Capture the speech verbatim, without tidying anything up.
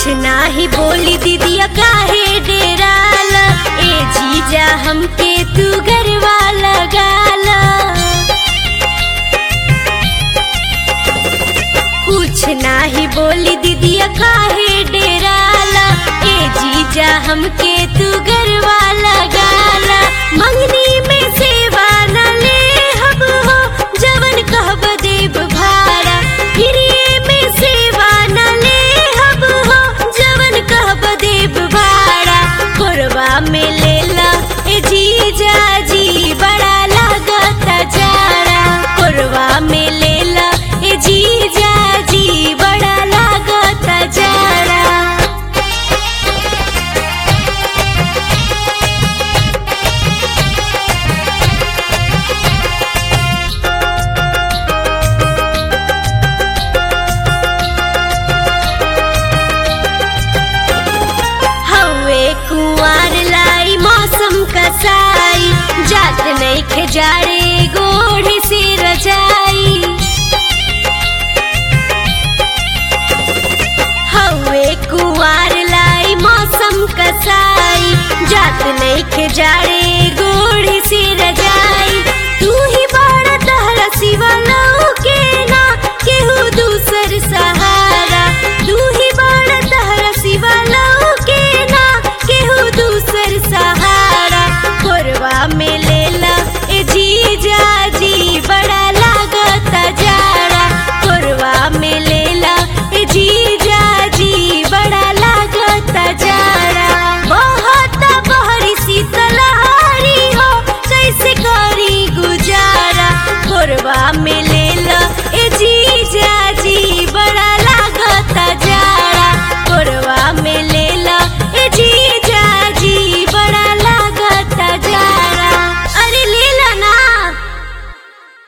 कुछ नाही बोली दीदिया काहे डेराला, ए जीजा हमके तू गरवा लगाला। कुछ नाही बोली दीदिया काहे डेराला, ए जीजा हमके तू गरवा लगाला। मंगनी में सेवा न ले हब हो, जवन कहब देव भाड़ा। हिरिये में सेवा न ले हब हो, जवन कहब देव भाड़ा। कोरबा में लेला ए जीजा जी बड़ा लागता जाड़ा। कोरबा में लेला ए जीजा जी बड़ा लागता जाड़ा। कुंवार लाई मौसम कसाई, जात नहीं खजारे गोढ़ी से रजाई। हवे कुंवार लाई मौसम कसाई,